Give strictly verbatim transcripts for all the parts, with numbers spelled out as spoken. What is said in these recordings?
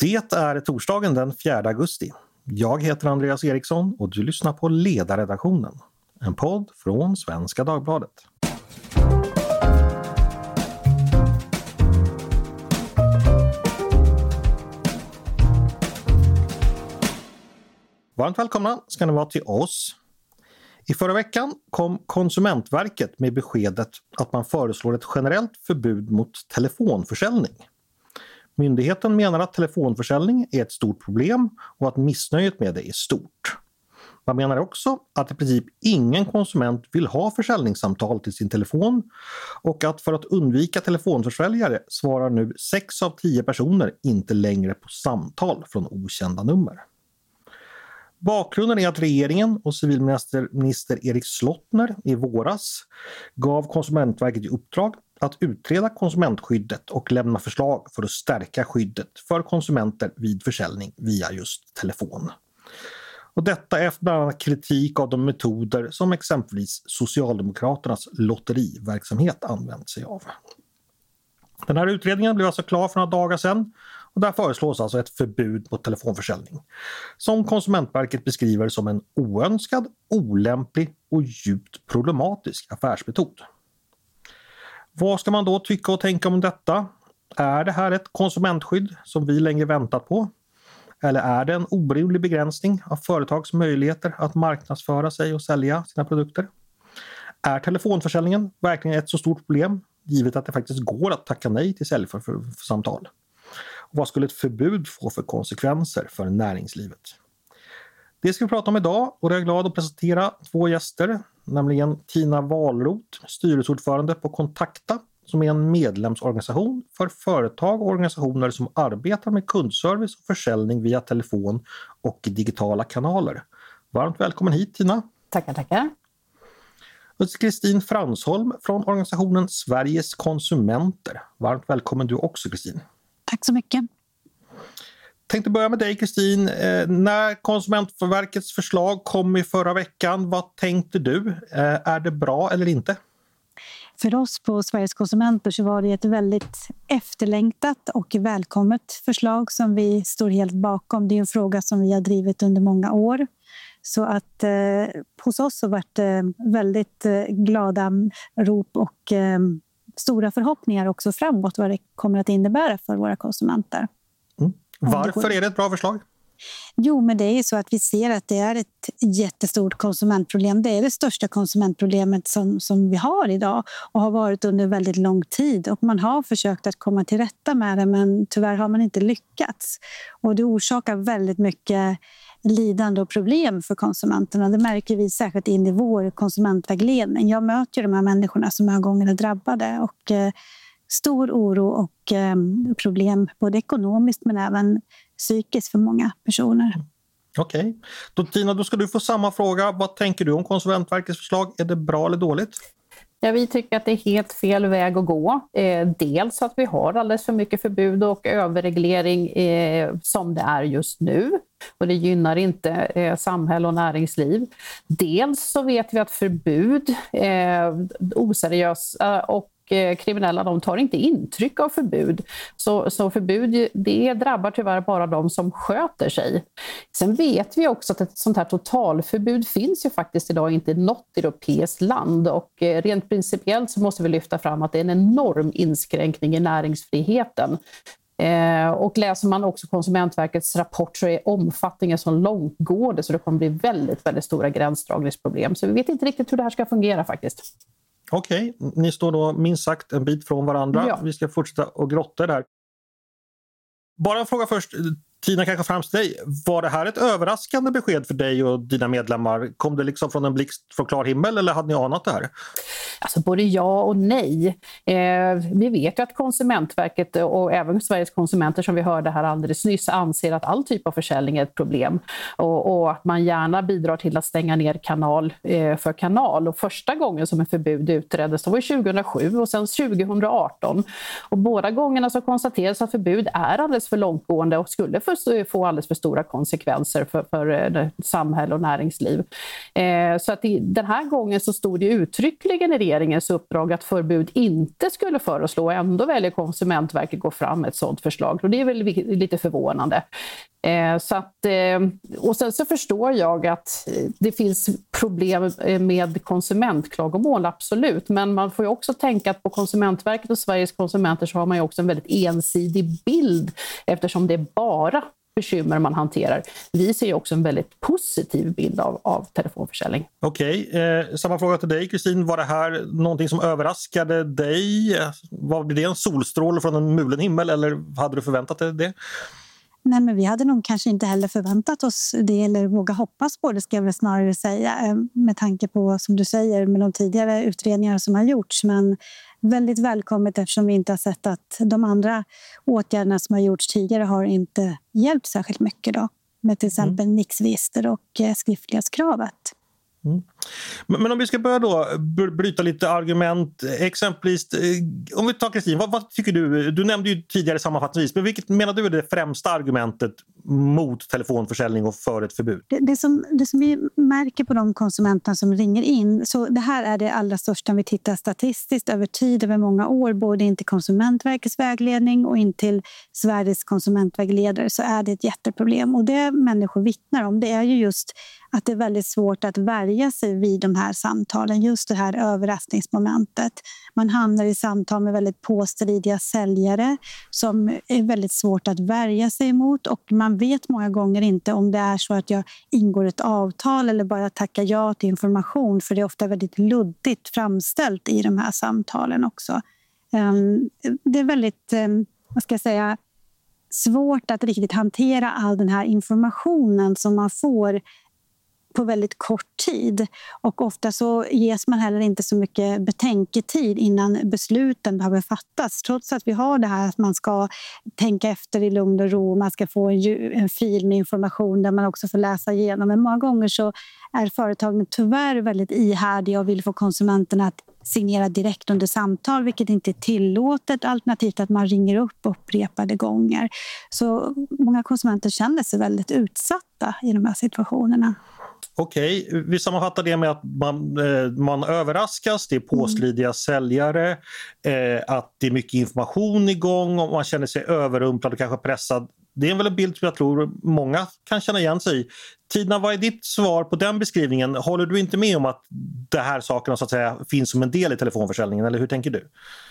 Det är torsdagen den fjärde augusti. Jag heter Andreas Eriksson och du lyssnar på Ledarredaktionen, en podd från Svenska Dagbladet. Varmt välkomna ska ni vara till oss. I förra veckan kom Konsumentverket med beskedet att man föreslår ett generellt förbud mot telefonförsäljning. Myndigheten menar att telefonförsäljning är ett stort problem och att missnöjet med det är stort. Man menar också att i princip ingen konsument vill ha försäljningssamtal till sin telefon och att för att undvika telefonförsäljare svarar nu sex av tio personer inte längre på samtal från okända nummer. Bakgrunden är att regeringen och civilminister minister Erik Slottner i våras gav Konsumentverket i uppdrag att utreda konsumentskyddet och lämna förslag för att stärka skyddet för konsumenter vid försäljning via just telefon. Och detta efter bland annat kritik av de metoder som exempelvis Socialdemokraternas lotteriverksamhet använt sig av. Den här utredningen blev alltså klar för några dagar sedan och där föreslås alltså ett förbud mot telefonförsäljning som Konsumentverket beskriver som en oönskad, olämplig och djupt problematisk affärsmetod. Vad ska man då tycka och tänka om detta? Är det här ett konsumentskydd som vi länge väntat på? Eller är det en orimlig begränsning av företags möjligheter att marknadsföra sig och sälja sina produkter? Är telefonförsäljningen verkligen ett så stort problem, givet att det faktiskt går att tacka nej till säljsamtal? Vad skulle ett förbud få för konsekvenser för näringslivet? Det ska vi prata om idag och jag är glad att presentera två gäster, nämligen Tina Wahlroth, styrelseordförande på Kontakta, som är en medlemsorganisation för företag och organisationer som arbetar med kundservice och försäljning via telefon och digitala kanaler. Varmt välkommen hit, Tina. Tackar, tackar. Och Kristin Fransholm från organisationen Sveriges konsumenter. Varmt välkommen du också, Kristin. Tack så mycket. Tänkte börja med dig, Kristin. Eh, när Konsumentverkets förslag kom i förra veckan, vad tänkte du? Eh, är det bra eller inte? För oss på Sveriges konsumenter så var det ett väldigt efterlängtat och välkommet förslag som vi står helt bakom. Det är en fråga som vi har drivit under många år. Så att eh, hos oss så var det väldigt eh, glada rop och eh, stora förhoppningar också framåt vad det kommer att innebära för våra konsumenter. Mm. Varför är det ett bra förslag? Jo, men det är ju så att vi ser att det är ett jättestort konsumentproblem. Det är det största konsumentproblemet som, som vi har idag och har varit under väldigt lång tid. Och man har försökt att komma till rätta med det, men tyvärr har man inte lyckats. Och det orsakar väldigt mycket lidande och problem för konsumenterna. Det märker vi särskilt in i vår konsumentvägledning. Jag möter de här människorna som många gånger är drabbade och eh, stor oro och eh, problem både ekonomiskt men även psykiskt för många personer. Okej. Okay. Då Tina, då ska du få samma fråga. Vad tänker du om Konsumentverkets förslag? Är det bra eller dåligt? Ja, vi tycker att det är helt fel väg att gå. Eh, dels att vi har alldeles för mycket förbud och överreglering eh, som det är just nu. Och det gynnar inte eh, samhälle och näringsliv. Dels så vet vi att förbud, eh, oseriösa och kriminella, de tar inte intryck av förbud. Så, så förbud, det drabbar tyvärr bara de som sköter sig. Sen vet vi också att ett sånt här totalförbud finns ju faktiskt idag inte i något europeiskt land. Och rent principiellt så måste vi lyfta fram att det är en enorm inskränkning i näringsfriheten. Eh, och läser man också Konsumentverkets rapport så är omfattningen så långtgående så det kommer bli väldigt, väldigt stora gränsdragningsproblem. Så vi vet inte riktigt hur det här ska fungera faktiskt. Okej, okay. Ni står då minst sagt en bit från varandra. Ja. Vi ska fortsätta och grotta där. Bara en fråga först. Tina, kanske främst dig. Var det här ett överraskande besked för dig och dina medlemmar? Kom det liksom från en blixt från klar himmel eller hade ni anat det här? Alltså både ja och nej. Eh, vi vet ju att Konsumentverket och även Sveriges konsumenter som vi hörde här alldeles nyss anser att all typ av försäljning är ett problem. Och, och att man gärna bidrar till att stänga ner kanal eh, för kanal. Och första gången som en förbud utreddes det var tjugohundrasju och sen tjugohundraarton. Och båda gångerna så konstaterades att förbud är alldeles för långtgående och skulle för få alldeles för stora konsekvenser för, för samhälle och näringsliv. Eh, så att i, den här gången så stod det uttryckligen i regeringens uppdrag att förbud inte skulle föreslå. Ändå väljer Konsumentverket gå fram med ett sådant förslag. Och det är väl lite förvånande. Eh, så att, eh, och sen så förstår jag att det finns problem med konsumentklagomål, absolut. Men man får ju också tänka att på Konsumentverket och Sveriges konsumenter så har man ju också en väldigt ensidig bild eftersom det är bara bekymmer man hanterar. Vi ser ju också en väldigt positiv bild av, av telefonförsäljning. Okej, eh, samma fråga till dig Kristin. Var det här någonting som överraskade dig? Var det en solstråle från en mulen himmel eller hade du förväntat dig det? Nej, men vi hade nog kanske inte heller förväntat oss det eller våga hoppas på det, ska jag väl snarare säga, med tanke på, som du säger, med de tidigare utredningar som har gjorts. Men väldigt välkommet eftersom vi inte har sett att de andra åtgärderna som har gjorts tidigare har inte hjälpt särskilt mycket då, med till exempel mm. nixregister och skriftlighetskravet. Mm. Men, men om vi ska börja då bryta lite argument, exempelvis om vi tar Kristin, vad, vad tycker du? Du nämnde ju tidigare sammanfattningsvis, men vilket menar du är det främsta argumentet mot telefonförsäljning och för ett förbud? Det, det, som, det som vi märker på de konsumenterna som ringer in, så det här är det allra största om vi tittar statistiskt över tid, över många år, både in till Konsumentverkets vägledning och in till Sveriges konsumentvägledare, så är det ett jätteproblem. Och det människor vittnar om, det är ju just att det är väldigt svårt att värja sig vid de här samtalen, just det här överraskningsmomentet. Man hamnar i samtal med väldigt påstridiga säljare som är väldigt svårt att värja sig emot, och man vet många gånger inte om det är så att jag ingår ett avtal eller bara tackar ja till information, för det är ofta väldigt luddigt framställt i de här samtalen också. Det är väldigt, vad ska jag säga, svårt att riktigt hantera all den här informationen som man får på väldigt kort tid, och ofta så ges man heller inte så mycket betänketid innan besluten behöver fattas, trots att vi har det här att man ska tänka efter i lugn och ro, man ska få en, en fil med information där man också får läsa igenom, men många gånger så är företagen tyvärr väldigt ihärdiga och vill få konsumenterna att signera direkt under samtal, vilket inte är tillåtet, alternativt att man ringer upp upprepade gånger. Så många konsumenter känner sig väldigt utsatta i de här situationerna. Okej, vi sammanfattar det med att man, eh, man överraskas, det är påstridiga mm. säljare, eh, att det är mycket information igång och man känner sig överrumplad och kanske pressad. Det är väl en bild som jag tror många kan känna igen sig i. Tina, vad är ditt svar på den beskrivningen? Håller du inte med om att det här sakerna så att säga finns som en del i telefonförsäljningen, eller hur tänker du?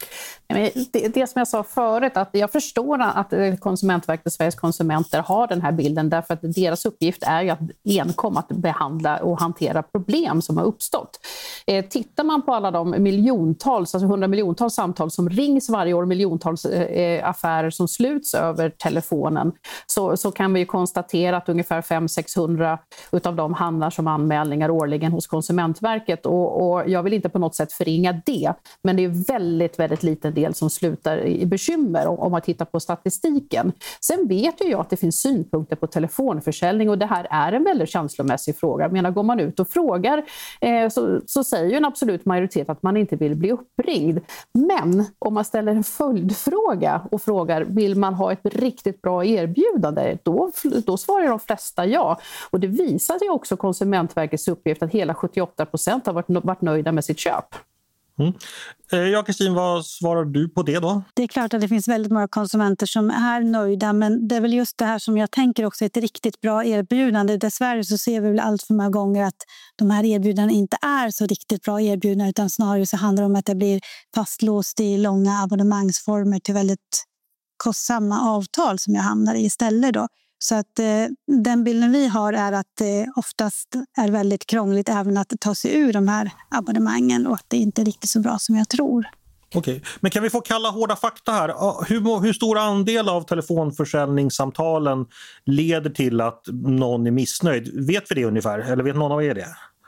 Det, det som jag sa förut, att jag förstår att Konsumentverket och Sveriges konsumenter har den här bilden, därför att deras uppgift är ju att enkom att behandla och hantera problem som har uppstått. Eh, tittar man på alla de miljontals, alltså hundramiljontals samtal som rings varje år, miljontals eh, affärer som sluts över telefonen, så, så kan vi ju konstatera att ungefär fem till sexhundra utav dem hamnar som anmälningar årligen hos Konsumentverket, och, och jag vill inte på något sätt förringa det, men det är väldigt, väldigt liten del som slutar i bekymmer om man tittar på statistiken. Sen vet ju jag att det finns synpunkter på telefonförsäljning, och det här är en väldigt känslomässig fråga. Jag menar, går man ut och frågar eh, så, så säger ju en absolut majoritet att man inte vill bli uppringd. Men om man ställer en följdfråga och frågar, vill man ha ett riktigt bra erbjudande? Då, då svarar de flesta ja. Och det visar ju också Konsumentverkets uppgift att hela sjuttioåtta procent har varit, varit nöjda med sitt köp. Mm. Ja, Kristin, vad svarar du på det då? Det är klart att det finns väldigt många konsumenter som är nöjda, men det är väl just det här som jag tänker också är ett riktigt bra erbjudande. Dessvärre så ser vi väl allt för många gånger att de här erbjudandena inte är så riktigt bra erbjudanden, utan snarare så handlar det om att det blir fastlåst i långa abonnemangsformer till väldigt kostsamma avtal som jag hamnar i istället då. Så att eh, den bilden vi har är att det eh, oftast är väldigt krångligt även att ta sig ur de här abonnemangen, och att det inte är riktigt så bra som jag tror. Okej, men kan vi få kalla hårda fakta här? Hur, hur stor andel av telefonförsäljningssamtalen leder till att någon är missnöjd? Vet vi det ungefär? Eller vet någon av er det?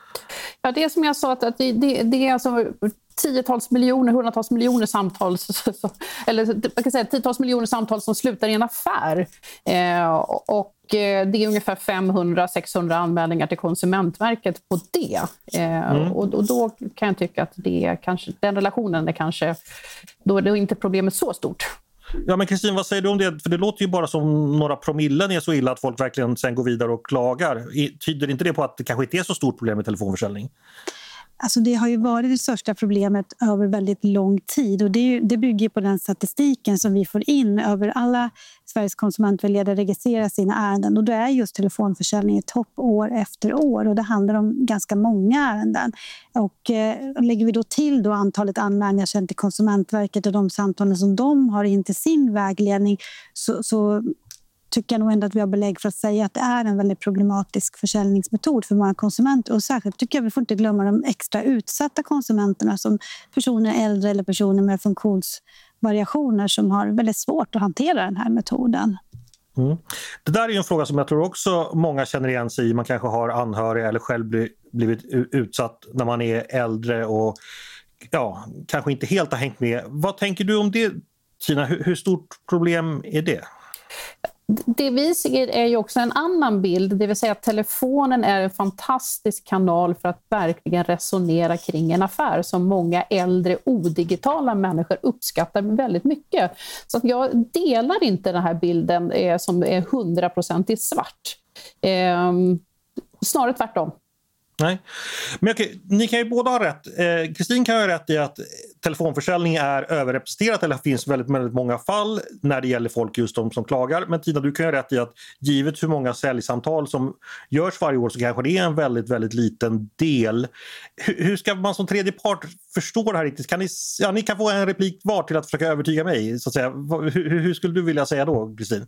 Ja, det är som jag sa, att det, det, det är alltså tiotals miljoner, hundratals miljoner samtal, eller man kan säga tiotals miljoner samtal som slutar i en affär. Eh, och det är ungefär femhundra till sexhundra anmälningar till Konsumentverket på det. Eh, mm. och, och då kan jag tycka att det kanske, den relationen är kanske, då är det inte problemet så stort. Ja, men Kristin, vad säger du om det? För det låter ju bara som några promillen är så illa att folk verkligen sen går vidare och klagar. Tyder inte det på att det kanske inte är så stort problem med telefonförsäljning? Alltså det har ju varit det största problemet över väldigt lång tid och det, det bygger på den statistiken som vi får in över alla Sveriges konsumentvägledare registrerar sina ärenden och då är just telefonförsäljning i topp år efter år och det handlar om ganska många ärenden. Och eh, lägger vi då till då antalet anmälningar sedan till Konsumentverket och de samtalen som de har in till sin vägledning så, så tycker jag nog ändå att vi har belägg för att säga att det är en väldigt problematisk försäljningsmetod för många konsumenter. Och särskilt tycker jag vi får inte glömma de extra utsatta konsumenterna som personer äldre eller personer med funktionsvariationer som har väldigt svårt att hantera den här metoden. Mm. Det där är ju en fråga som jag tror också många känner igen sig i. Man kanske har anhöriga eller själv blivit utsatt när man är äldre och ja, kanske inte helt har hängt med. Vad tänker du om det, Tina? Hur, hur stort problem är det? Det vi ser är ju också en annan bild, det vill säga att telefonen är en fantastisk kanal för att verkligen resonera kring en affär som många äldre odigitala människor uppskattar väldigt mycket. Så att jag delar inte den här bilden eh, som är hundraprocentigt svart. Eh, snarare tvärtom. Nej, men okej, ni kan ju båda ha rätt. Kristin eh, kan ju ha rätt i att telefonförsäljning är överrepresenterat eller det finns väldigt, väldigt många fall när det gäller folk just de som klagar. Men Tina, du kan ju ha rätt i att givet hur många säljsamtal som görs varje år så kanske det är en väldigt, väldigt liten del. Hur, hur ska man som tredje part förstå det här riktigt? Kan ni, ja, ni kan få en replik var till att försöka övertyga mig, så att säga. Hur, hur skulle du vilja säga då, Kristin?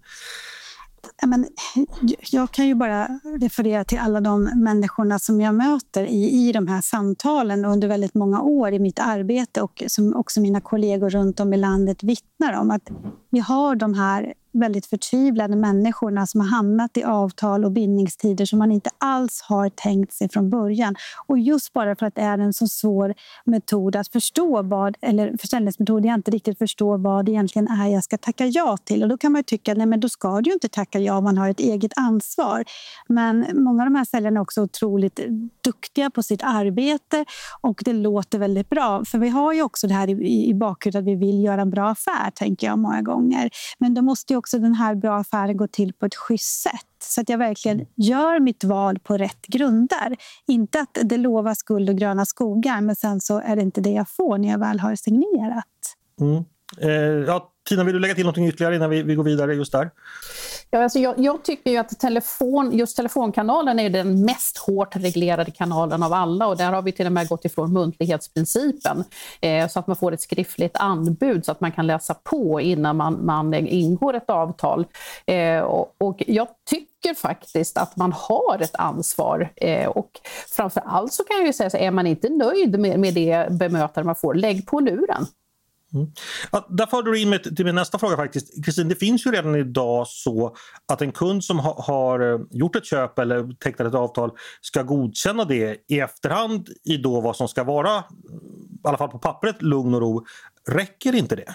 Men jag kan ju bara referera till alla de människorna som jag möter i, i de här samtalen under väldigt många år i mitt arbete och som också mina kollegor runt om i landet vittnar om att vi har de här väldigt förtvivlade människorna som har hamnat i avtal och bindningstider som man inte alls har tänkt sig från början. Och just bara för att det är en så svår metod att förstå vad, eller försäljningsmetod jag inte riktigt förstår vad det egentligen är jag ska tacka ja till. Och då kan man ju tycka, nej men då ska du ju inte tacka ja om man har ett eget ansvar. Men många av de här säljarna är också otroligt duktiga på sitt arbete och det låter väldigt bra. För vi har ju också det här i, i bakhuvudet att vi vill göra en bra affär, tänker jag många gånger. Men då måste ju också den här bra affären gå till på ett schysst sätt. Så att jag verkligen gör mitt val på rätt grunder. Inte att det lovas guld och gröna skogar, men sen så är det inte det jag får när jag väl har signerat. Mm. Eh, ja, Tina, vill du lägga till något ytterligare innan vi, vi går vidare just där? Ja, alltså jag, jag tycker ju att telefon, just telefonkanalen är den mest hårt reglerade kanalen av alla och där har vi till och med gått ifrån muntlighetsprincipen eh, så att man får ett skriftligt anbud så att man kan läsa på innan man, man ingår ett avtal. Eh, och, och jag tycker faktiskt att man har ett ansvar eh, och framförallt så kan jag ju säga så är man inte nöjd med, med det bemötande man får, lägg på luren. Mm. Ja, där får du in med till min nästa fråga faktiskt. Kristin, det finns ju redan idag så att en kund som ha, har gjort ett köp eller tecknat ett avtal ska godkänna det i efterhand i då vad som ska vara, i alla fall på pappret, lugn och ro. Räcker inte det?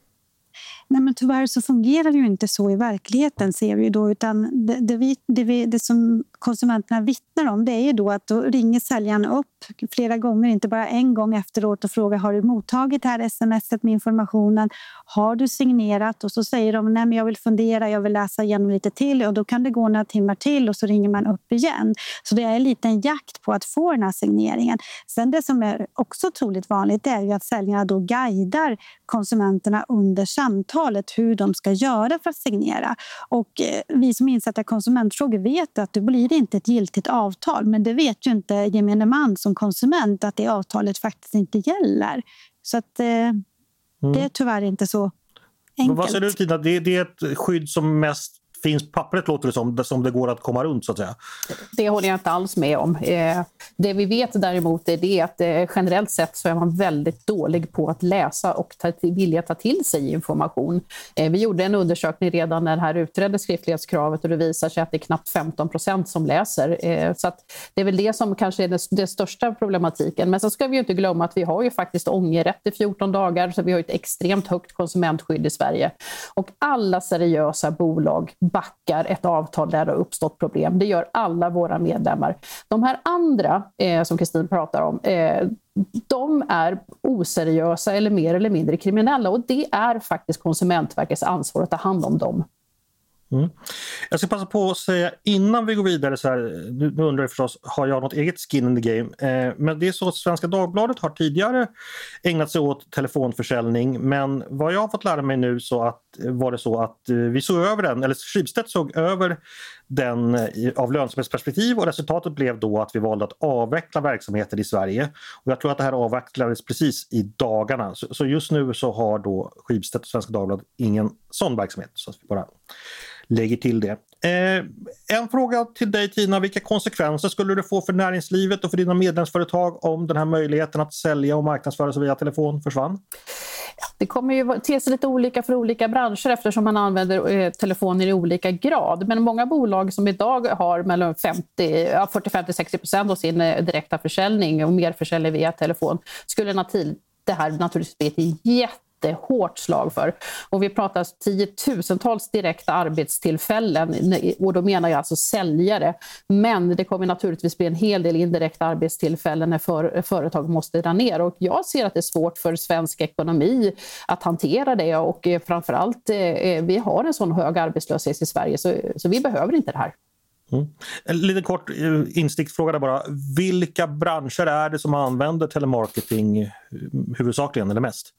Nej, men tyvärr så fungerar det ju inte så i verkligheten, ser vi då, utan det, det, vi, det, vi, det som konsumenterna vittnar om, det är ju då att då ringer säljaren upp flera gånger, inte bara en gång efteråt och frågar, har du mottagit det här smset med informationen, har du signerat? Och så säger de, nej men jag vill fundera, jag vill läsa igenom lite till, och då kan det gå några timmar till och så ringer man upp igen. Så det är lite en jakt på att få den här signeringen. Sen det som är också otroligt vanligt är ju att säljarna då guidar konsumenterna under samtalet hur de ska göra för att signera. Och vi som insatta konsumentfrågor vet att det blir inte ett giltigt avtal, men det vet ju inte gemene man som konsument att det avtalet faktiskt inte gäller. Så att eh, mm. det är tyvärr inte så enkelt. Men vad säger du, Tina? Det, det är ett skydd som mest finns pappret, låter det som, som det går att komma runt, så att säga. Det håller jag inte alls med om. Eh, det vi vet däremot är det att eh, generellt sett så är man väldigt dålig på att läsa och ta, vilja ta till sig information. Eh, vi gjorde en undersökning redan när det här utredde skriftlighetskravet och det visar sig att det är knappt femton procent som läser. Eh, så att det är väl det som kanske är det, det största problematiken. Men så ska vi ju inte glömma att vi har ju faktiskt ångerrätt i fjorton dagar, så vi har ett extremt högt konsumentskydd i Sverige. Och alla seriösa bolag backar ett avtal där det har uppstått problem. Det gör alla våra medlemmar. De här andra eh, som Kristin pratar om, eh, de är oseriösa eller mer eller mindre kriminella, och det är faktiskt Konsumentverkets ansvar att ta hand om dem. Mm. Jag ska passa på att säga innan vi går vidare så här, nu, nu undrar jag förstås, har jag något eget skin in the game? Eh, men det är så att Svenska Dagbladet har tidigare ägnat sig åt telefonförsäljning, men vad jag har fått lära mig nu så att, var det så att eh, vi såg över den, eller Schibsted såg över den eh, av lönsamhetsperspektiv och resultatet blev då att vi valde att avveckla verksamheten i Sverige. Och jag tror att det här avvecklades precis i dagarna. Så, så just nu så har då Schibsted och Svenska Dagbladet ingen sån verksamhet, så att vi bara lägger till det. Eh, en fråga till dig Tina, vilka konsekvenser skulle det få för näringslivet och för dina medlemsföretag om den här möjligheten att sälja och marknadsföra sig via telefon försvann? Det kommer ju te sig lite olika för olika branscher eftersom man använder eh, telefoner i olika grad. Men många bolag som idag har mellan fyrtiofem till sextio procent av sin eh, direkta försäljning och mer försäljning via telefon skulle naturligt, det här naturligtvis bli ett jätte hårt slag för. Och vi pratar tiotusentals direkta arbetstillfällen och då menar jag alltså säljare. Men det kommer naturligtvis bli en hel del indirekta arbetstillfällen när för, företag måste dra ner. Och jag ser att det är svårt för svensk ekonomi att hantera det och framförallt vi har en sån hög arbetslöshet i Sverige så, så vi behöver inte det här. Mm. En liten kort insticksfråga där bara. Vilka branscher är det som använder telemarketing huvudsakligen eller mest?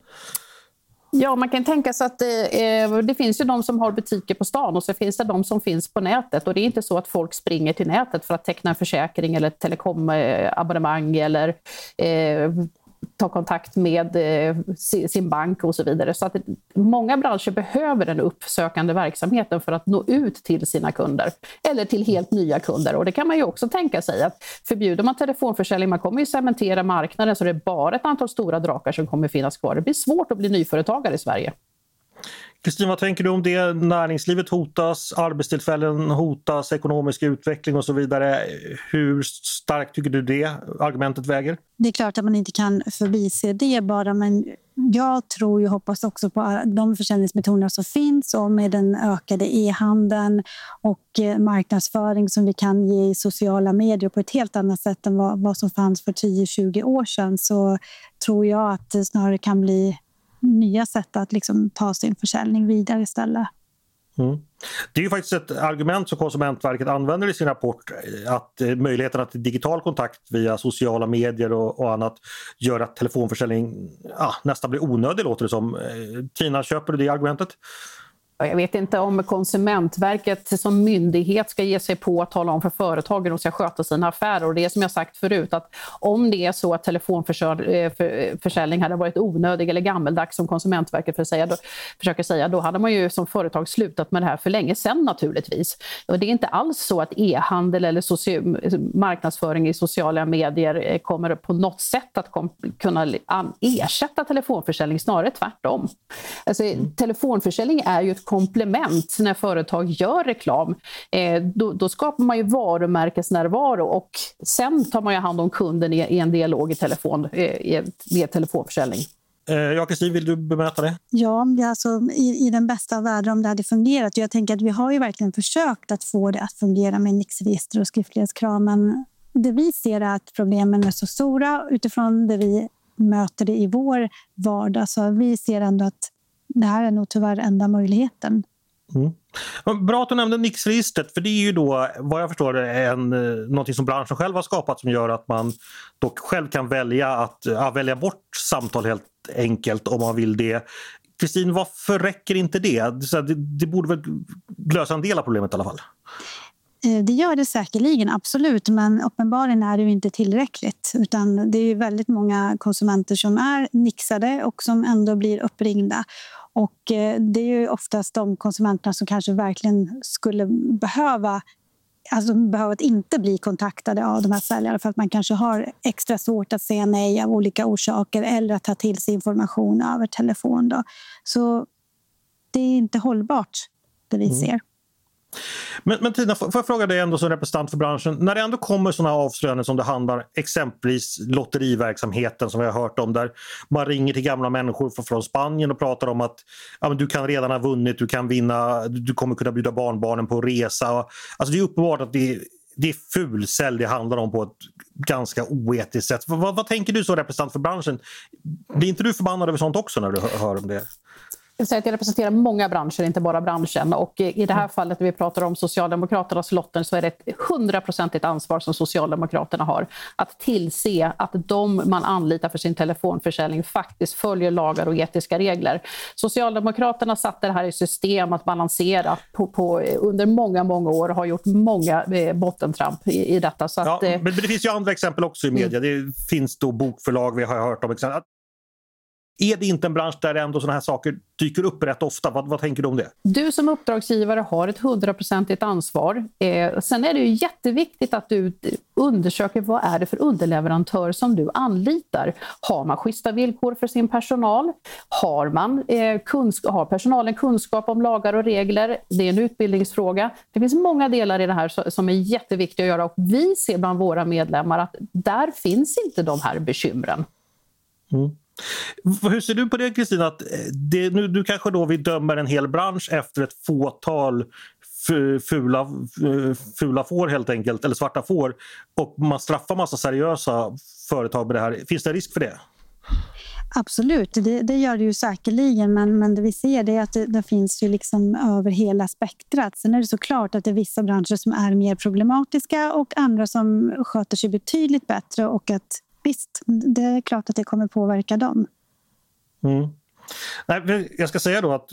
Ja, man kan tänka sig att eh, det finns ju de som har butiker på stan och så finns det de som finns på nätet. Och det är inte så att folk springer till nätet för att teckna en försäkring eller ett telekomabonnemang eller eh, ta kontakt med eh, sin bank och så vidare. Så att många branscher behöver den uppsökande verksamheten för att nå ut till sina kunder eller till helt nya kunder. Och det kan man ju också tänka sig att förbjuder man telefonförsäljning, man kommer ju cementera marknaden så det är bara ett antal stora drakar som kommer finnas kvar. Det blir svårt att bli nyföretagare i Sverige. Kristin, vad tänker du om det? Näringslivet hotas, arbetstillfällen hotas, ekonomisk utveckling och så vidare. Hur starkt tycker du det argumentet väger? Det är klart att man inte kan förbise det bara, men jag tror och hoppas också på de försäljningsmetoder som finns och med den ökade e-handeln och marknadsföring som vi kan ge i sociala medier på ett helt annat sätt än vad, vad som fanns för tio till tjugo år sedan, så tror jag att det snarare kan bli nya sätt att liksom ta sin försäljning vidare istället. Mm. Det är ju faktiskt ett argument som Konsumentverket använder i sin rapport, att möjligheten till digital kontakt via sociala medier och, och annat gör att telefonförsäljning ah, nästan blir onödig, låter det som. Tina, köper du det argumentet? Jag vet inte om Konsumentverket som myndighet ska ge sig på att tala om för företagen hur de ska sköta sina affärer. Och det är som jag sagt förut att om det är så att telefonförsäljning hade varit onödig eller gammeldags som Konsumentverket för säga, då, försöker säga, då hade man ju som företag slutat med det här för länge sedan naturligtvis. Och det är inte alls så att e-handel eller soci- marknadsföring i sociala medier kommer på något sätt att kom- kunna ersätta telefonförsäljning, snarare tvärtom. Alltså, telefonförsäljning är ju ett komplement när företag gör reklam. Eh, då, då skapar man ju varumärkesnärvaro och sen tar man ju hand om kunden i, i en dialog i telefon, eh, med telefonförsäljning. Eh, ja, Kristin, vill du bemöta det? Ja, alltså, i, i den bästa världen om det hade fungerat. Jag tänker att vi har ju verkligen försökt att få det att fungera med N I X-register och skriftlighetskrav, men det vi ser är att problemen är så stora utifrån det vi möter det i vår vardag, så vi ser ändå att det här är nog tyvärr enda möjligheten. Mm. Bra att du nämnde N I X-registret, för det är ju då, vad jag förstår, en, någonting som branschen själv har skapat som gör att man dock själv kan välja att ja, välja bort samtal helt enkelt om man vill det. Kristin, varför räcker inte det? Så det? Det borde väl lösa en del av problemet i alla fall? Det gör det säkerligen, absolut, men uppenbarligen är det ju inte tillräckligt, utan det är ju väldigt många konsumenter som är nixade och som ändå blir uppringda. Och det är ju oftast de konsumenterna som kanske verkligen skulle behöva, alltså behöva att inte bli kontaktade av de här säljarna för att man kanske har extra svårt att säga nej av olika orsaker eller att ta till sig information över telefon då. Så det är inte hållbart det vi ser. Mm. Men, men Tina, får jag fråga dig ändå som representant för branschen, när det ändå kommer sådana avslöjanden som det handlar exempelvis lotteriverksamheten som vi har hört om, där man ringer till gamla människor från Spanien och pratar om att ja, men du kan redan ha vunnit, du kan vinna, du kommer kunna bjuda barnbarnen på resa. Alltså det är uppenbart att det, det är fulsälj det handlar om på ett ganska oetiskt sätt. Vad, vad tänker du som representant för branschen? Blir inte du förbannad över sånt också när du hör, hör om det? Jag säger att jag representerar många branscher, inte bara branschen. Och i det här fallet när vi pratar om Socialdemokraternas lotten så är det ett hundraprocentigt ansvar som Socialdemokraterna har att tillse att de man anlitar för sin telefonförsäljning faktiskt följer lagar och etiska regler. Socialdemokraterna satte det här i system att balansera på, på, under många, många år och har gjort många eh, bottentramp i, i detta. Så att, ja, eh, men det finns ju andra exempel också i media. Mm. Det finns då bokförlag, vi har hört om exempel. Är det inte en bransch där ändå sådana här saker dyker upp rätt ofta? Vad, vad tänker du om det? Du som uppdragsgivare har ett hundraprocentigt ansvar. Eh, sen är det ju jätteviktigt att du undersöker vad är det för underleverantör som du anlitar. Har man schyssta villkor för sin personal? Har, man, eh, kunsk- har personalen kunskap om lagar och regler? Det är en utbildningsfråga. Det finns många delar i det här som är jätteviktiga att göra och vi ser bland våra medlemmar att där finns inte de här bekymren. Mm. Hur ser du på det, Kristina? Att det, nu, du kanske då vi dömer en hel bransch efter ett fåtal fula, fula får helt enkelt, eller svarta får, och man straffar massa seriösa företag med det här. Finns det risk för det? Absolut, det, det gör det ju säkerligen, men, men det vi ser det är att det, det finns ju liksom över hela spektrat. Sen är det såklart att det är vissa branscher som är mer problematiska och andra som sköter sig betydligt bättre och att visst, det är klart att det kommer påverka dem. Mm. Nej, jag ska säga då att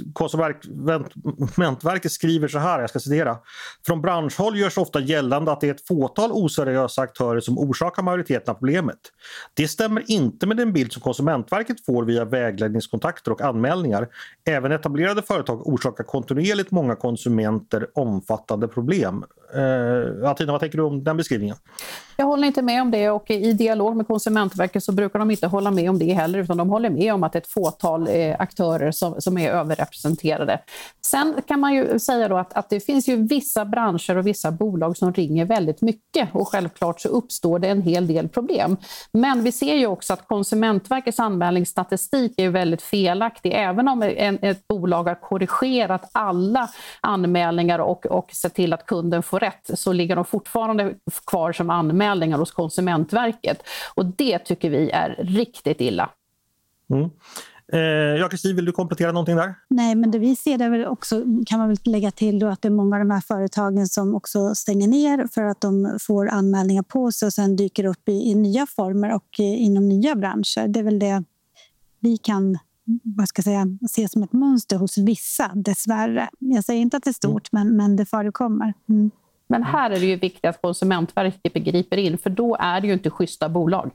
Konsumentverket skriver så här, jag ska citera. Från branschhåll görs ofta gällande att det är ett fåtal oseriösa aktörer som orsakar majoriteten av problemet. Det stämmer inte med den bild som Konsumentverket får via vägledningskontakter och anmälningar. Även etablerade företag orsakar kontinuerligt många konsumenter omfattande problem. Uh, Tina, vad tänker du om den beskrivningen? Jag håller inte med om det och i dialog med Konsumentverket så brukar de inte hålla med om det heller utan de håller med om att det är ett fåtal eh, aktörer som, som är överrepresenterade. Sen kan man ju säga då att, att det finns ju vissa branscher och vissa bolag som ringer väldigt mycket och självklart så uppstår det en hel del problem. Men vi ser ju också att Konsumentverkets anmälningsstatistik är väldigt felaktig. Även om en, ett bolag har korrigerat alla anmälningar och, och sett till att kunden får rätt så ligger de fortfarande kvar som anmälningar hos Konsumentverket. Och det tycker vi är riktigt illa. Mm. Eh, ja, Kristin, vill du komplettera någonting där? Nej, men det vi ser det väl också, kan man väl lägga till då att det är många av de här företagen som också stänger ner för att de får anmälningar på sig och sen dyker upp i, i nya former och i, inom nya branscher. Det är väl det vi kan vad ska jag säga, se som ett mönster hos vissa, dessvärre. Jag säger inte att det är stort, mm. men, men det förekommer. Mm. Men här är det ju viktigt att Konsumentverket begriper in, för då är det ju inte schyssta bolag.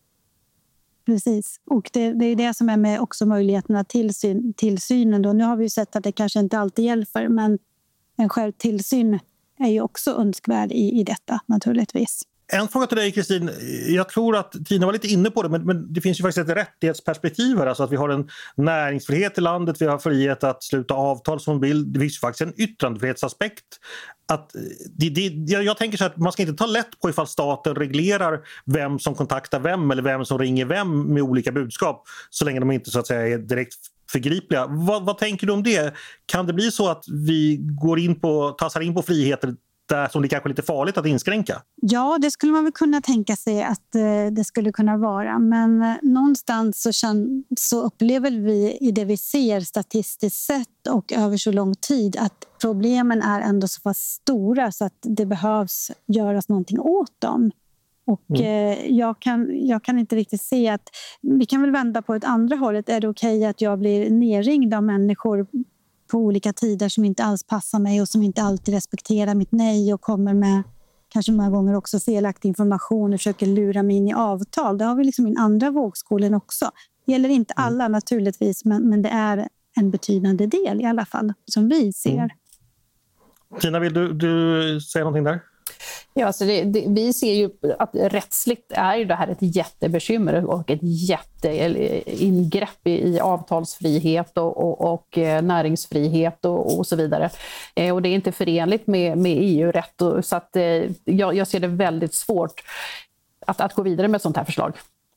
Precis, och det, det är det som är med också möjligheterna till tillsyn, tillsynen. Då. Nu har vi ju sett att det kanske inte alltid hjälper, men en själv tillsyn är ju också önskvärd i, i detta naturligtvis. En fråga till dig, Kristin. Jag tror att Tina var lite inne på det, men, men det finns ju faktiskt ett rättighetsperspektiv här. Alltså att vi har en näringsfrihet i landet, vi har frihet att sluta avtal som vill. Det finns ju faktiskt en yttrandefrihetsaspekt. Att det, det, jag, jag tänker så att man ska inte ta lätt på ifall staten reglerar vem som kontaktar vem eller vem som ringer vem med olika budskap så länge de inte så att säga är direkt förgripliga. Vad, vad tänker du om det? Kan det bli så att vi går in på, tassar in på friheter där som det kanske är lite farligt att inskränka? Ja, det skulle man väl kunna tänka sig att eh, det skulle kunna vara. Men eh, någonstans så, känn, så upplever vi i det vi ser statistiskt sett och över så lång tid att problemen är ändå så pass stora så att det behövs göras någonting åt dem. Och mm. eh, jag, kan, jag kan inte riktigt se att... Vi kan väl vända på ett andra hållet. Är det okej att jag blir nerringd av människor på olika tider som inte alls passar mig och som inte alltid respekterar mitt nej och kommer med kanske många gånger också felaktig information och försöker lura mig in i avtal. Det har vi liksom i andra vågskolen också. Det gäller inte alla mm. naturligtvis, men, men det är en betydande del i alla fall som vi ser. Mm. Tina, vill du, du säga någonting där? Ja, så det, det, vi ser ju att rättsligt är ju det här ett jättebekymmer och ett jätteingrepp i, i avtalsfrihet och, och, och näringsfrihet och, och så vidare. Eh, och det är inte förenligt med, med E U-rätt och, så att, eh, jag, jag ser det väldigt svårt att, att gå vidare med ett sånt här förslag.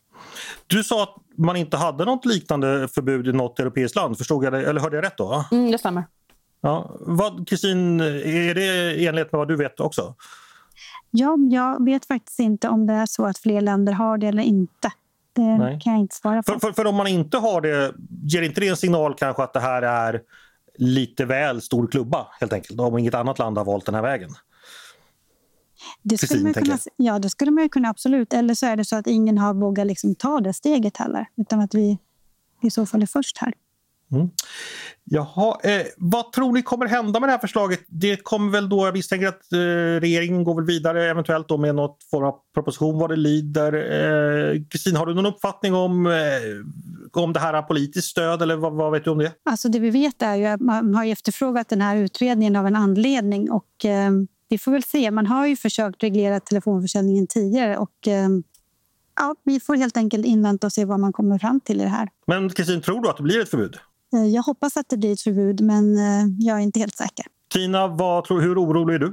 Du sa att man inte hade något liknande förbud i något europeiskt land, förstod jag det, eller hörde jag rätt då? Mm, det stämmer. Ja, vad, Kristin, är det i enlighet med vad du vet också? Ja, jag vet faktiskt inte om det är så att fler länder har det eller inte. Det Nej. kan jag inte svara på. För, för, för om man inte har det, ger inte det en signal kanske att det här är lite väl stor klubba helt enkelt, om inget annat land har valt den här vägen? Det skulle, man kunna, ja, det skulle man ju kunna absolut. Eller så är det så att ingen har vågat liksom ta det steget heller. Utan att vi i så fall är först här. Mm. Jaha, eh, vad tror ni kommer hända med det här förslaget? Det kommer väl då, jag misstänker att eh, regeringen går väl vidare eventuellt då med något form av proposition vad det lider. Kristin, eh, har du någon uppfattning om, eh, om det här har politiskt stöd eller vad, vad vet du om det? Alltså det vi vet är ju att man har efterfrågat den här utredningen av en anledning och eh, vi får väl se. Man har ju försökt reglera telefonförsäljningen tidigare och eh, ja, vi får helt enkelt invänta och se vad man kommer fram till i det här. Men Kristin, tror du att det blir ett förbud? Jag hoppas att det blir ett förbud, men jag är inte helt säker. Tina, vad tror, hur orolig är du?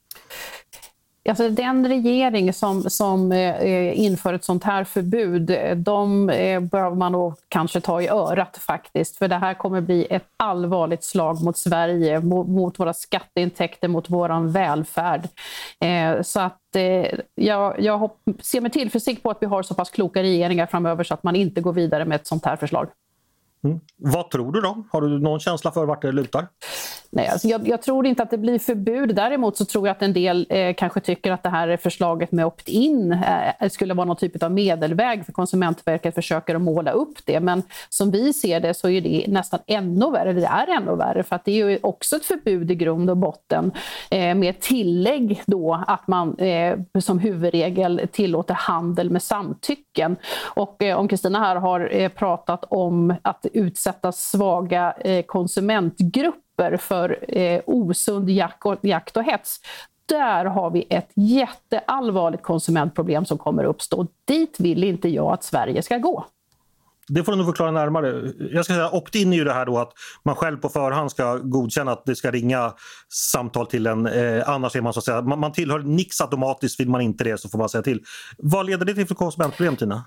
Alltså, den regering som, som eh, inför ett sånt här förbud, de eh, behöver man nog kanske ta i örat faktiskt. För det här kommer bli ett allvarligt slag mot Sverige, mot, mot våra skatteintäkter, mot våran välfärd. Eh, så att eh, jag, jag hopp, ser med tillförsikt på att vi har så pass kloka regeringar framöver så att man inte går vidare med ett sånt här förslag. Mm. Vad tror du då? Har du någon känsla för vart det lutar? Nej, alltså jag, jag tror inte att det blir förbud. Däremot så tror jag att en del eh, kanske tycker att det här förslaget med opt-in eh, skulle vara någon typ av medelväg, för Konsumentverket försöker att måla upp det. Men som vi ser det så är det nästan ännu värre, eller det är ännu värre, för att det är ju också ett förbud i grund och botten eh, med tillägg då att man eh, som huvudregel tillåter handel med samtycken. Och eh, om Kristina här har eh, pratat om att utsätta svaga eh, konsumentgrupper för eh, osund jakt och, jakt och hets. Där har vi ett jätteallvarligt konsumentproblem som kommer uppstå. Dit vill inte jag att Sverige ska gå. Det får du nog förklara närmare. Jag ska säga, opt-in är ju det här då att man själv på förhand ska godkänna att det ska ringa samtal till en. Eh, annars är man så att säga, man, man tillhör Nix automatiskt, vill man inte det så får man säga till. Vad leder det till för konsumentproblem, Tina?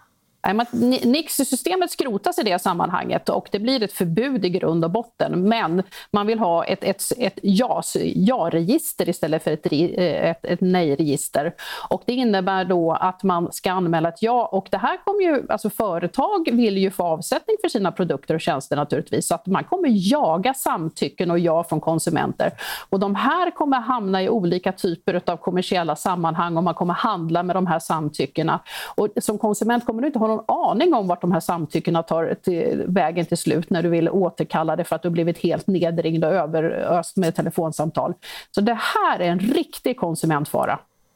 Nix-systemet skrotas i det sammanhanget och det blir ett förbud i grund och botten, men man vill ha ett, ett, ett ja-register istället för ett, ett, ett nej-register, och det innebär då att man ska anmäla ett ja, och det här kommer ju, alltså företag vill ju få avsättning för sina produkter och tjänster naturligtvis, så att man kommer jaga samtycken och ja från konsumenter, och de här kommer hamna i olika typer av kommersiella sammanhang och man kommer handla med de här samtyckena, och som konsument kommer du inte ha någon aning om vart de här samtyckena tar till vägen till slut när du vill återkalla det för att du blivit helt nedringd och överöst med telefonsamtal. Så det här är en riktig konsumentfara.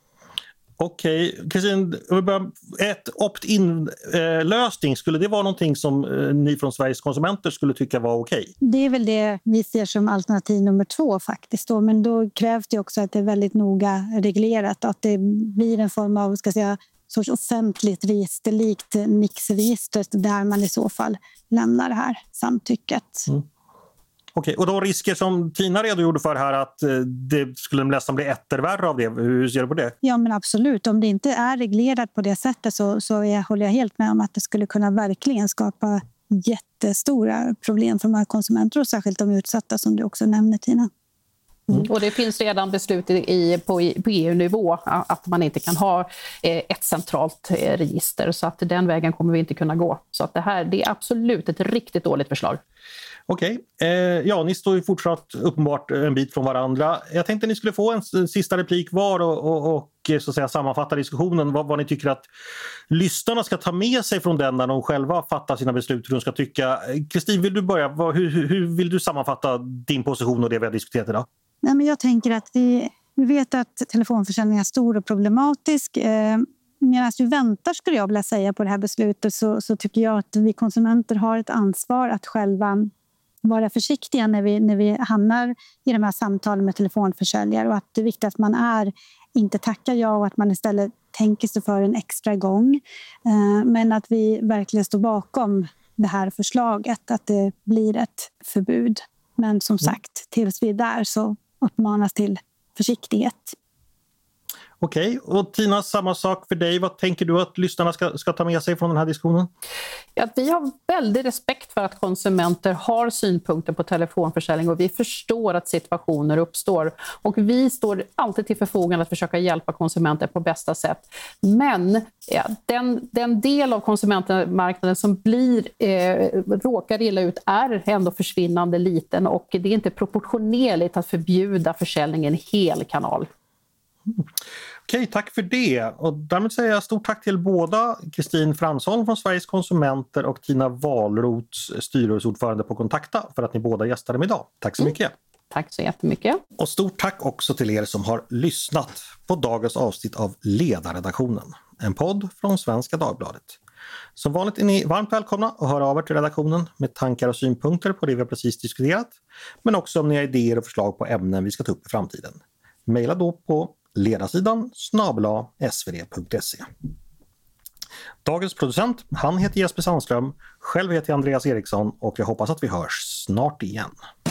Okej, Kristin, ett opt-in-lösning, skulle det vara någonting som ni från Sveriges konsumenter skulle tycka var okej? Det är väl det vi ser som alternativ nummer två faktiskt. Då. Men då krävs det också att det är väldigt noga reglerat, att det blir en form av, ska jag säga, sorts offentligt register likt Nix-registret där man i så fall lämnar det här samtycket. Mm. Okej, och de risker som Tina redogjorde för här, att det skulle nästan bli ettervärre av det, hur ser du på det? Ja, men absolut. Om det inte är reglerat på det sättet så, så jag, håller jag helt med om att det skulle kunna verkligen skapa jättestora problem för många konsumenter och särskilt de utsatta som du också nämner, Tina. Mm. Och det finns redan beslut i, på, på E U-nivå att man inte kan ha eh, ett centralt eh, register, så att den vägen kommer vi inte kunna gå. Så att det här, det är absolut ett riktigt dåligt förslag. Okej, eh, ja, ni står ju fortsatt uppenbart en bit från varandra. Jag tänkte att ni skulle få en sista replik var och, och, och så att säga, sammanfatta diskussionen. Vad, vad ni tycker att lyssnarna ska ta med sig från den när de själva fattar sina beslut, hur de ska tycka. Kristin, vill du börja? Vad, hur, hur vill du sammanfatta din position och det vi har diskuterat idag? Nej, men jag tänker att vi, vi vet att telefonförsäljning är stor och problematisk. Eh, medan vi väntar, skulle jag vilja säga, på det här beslutet så, så tycker jag att vi konsumenter har ett ansvar att själva vara försiktiga när vi, när vi hamnar i de här samtalen med telefonförsäljare, och att det är viktigt att man är, inte tackar ja och att man istället tänker sig för en extra gång. Eh, men att vi verkligen står bakom det här förslaget, att det blir ett förbud. Men som sagt, tills vi är där så uppmanas till försiktighet. Okej, och Tina, samma sak för dig. Vad tänker du att lyssnarna ska, ska ta med sig från den här diskussionen? Ja, vi har väldigt respekt för att konsumenter har synpunkter på telefonförsäljning och vi förstår att situationer uppstår. Och vi står alltid till förfogande att försöka hjälpa konsumenter på bästa sätt. Men ja, den, den del av konsumentmarknaden som blir, eh, råkar illa ut är ändå försvinnande liten och det är inte proportionerligt att förbjuda försäljning i en hel kanal. Mm. Okej, tack för det. Och därmed säger jag stort tack till båda Kristin Fransholm från Sveriges konsumenter och Tina Wahlroths styrelseordförande på Kontakta för att ni båda gästade mig idag. Tack så mycket. Mm. Tack så jättemycket. Och stort tack också till er som har lyssnat på dagens avsnitt av Ledarredaktionen, en podd från Svenska Dagbladet. Som vanligt är ni varmt välkomna att höra av er till redaktionen med tankar och synpunkter på det vi har precis diskuterat, men också om ni har idéer och förslag på ämnen vi ska ta upp i framtiden. Maila då på ledarsidan snabel-a s v d punkt se. Dagens producent, han heter Jesper Sandström, själv heter jag Andreas Eriksson och jag hoppas att vi hörs snart igen.